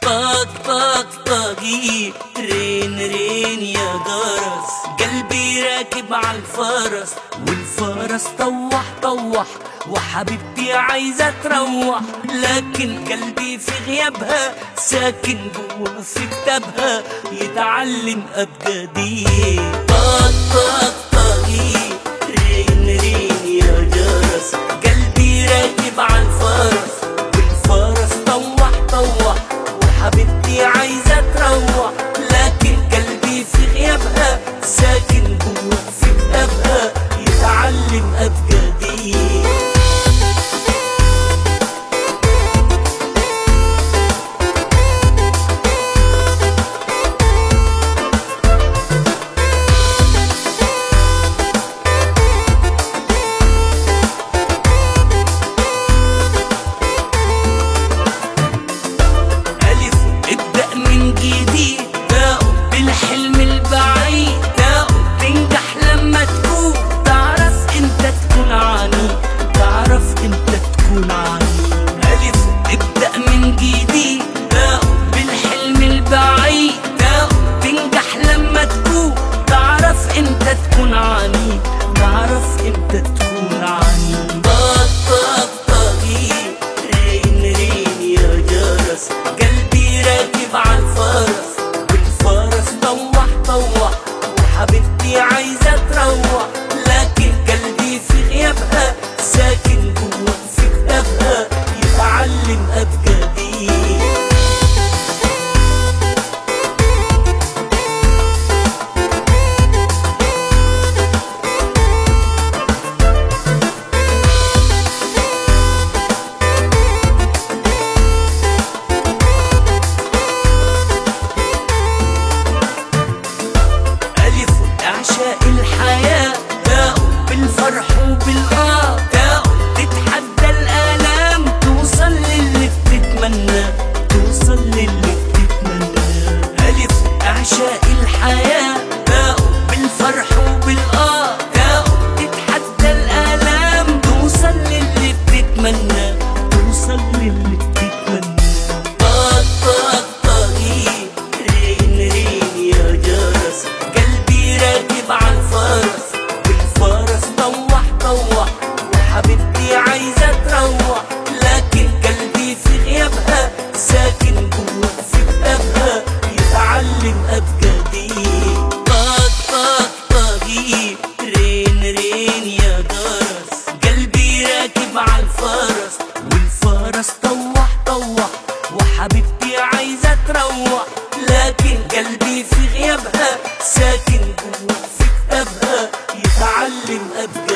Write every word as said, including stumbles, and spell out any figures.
طق طق طقي رين رين يا جرس، قلبي راكب عالفرس والفرس طوح طوح، وحبيبتي عايزة تروح، لكن قلبي في غيابها ساكن جوا في كتابها يتعلم أبجدي. طق طق طقي رين رين يا جرس، قلبي راكب عالفرس والفرس طوح طوح، وحبيبتي عايزة تروح، لكن قلبي في غيابها ساكن جوا في كتابها يتعلم أبجدي. بالحلم البعيد تاخد تنجح لما تكون تعرف امتى تكون عنيد، تعرف امتى تكون عنيد. ألف ابدأ من جديد تاخد بالحلم البعيد تاخد تنجح لما تكون تعرف امتى تكون عنيد، تعرف امتى تكون عنيد. طق طق طقي رين رين يا جرس، قلبي راكب عالفرس والفرس طوح طوح، وحبيبتي عايزة تروح، لكن قلبي في غيابها ساكن جوا في كتابها يتعلم أبجدي. أعشاء الحياة تاخد بالفرح وبالآه، تاخد تتحدى الآلام توصل للي بتتمنى، توصل للي بتتمنى. ألف أعشاء الحياة تاخد بالفرح وبالآه، تاخد تتحدى الآلام توصل للي بتتمنى، توصل للي بتتمنى. طق طق طقي رين رين يا جرس، راكب عالفرس والفرس طوح طوح، وحبيبتي عايزة تروح، لكن قلبي في غيابها ساكن جوا في كتابها يتعلم أبجدي. طق طق طقي رين رين يا جرس، قلبي راكب عالفرس والفرس طوح طوح، وحبيبتي عايزة تروح، لكن قلبي في غيابها ساكن جوا في كتابها يتعلم أبجدي.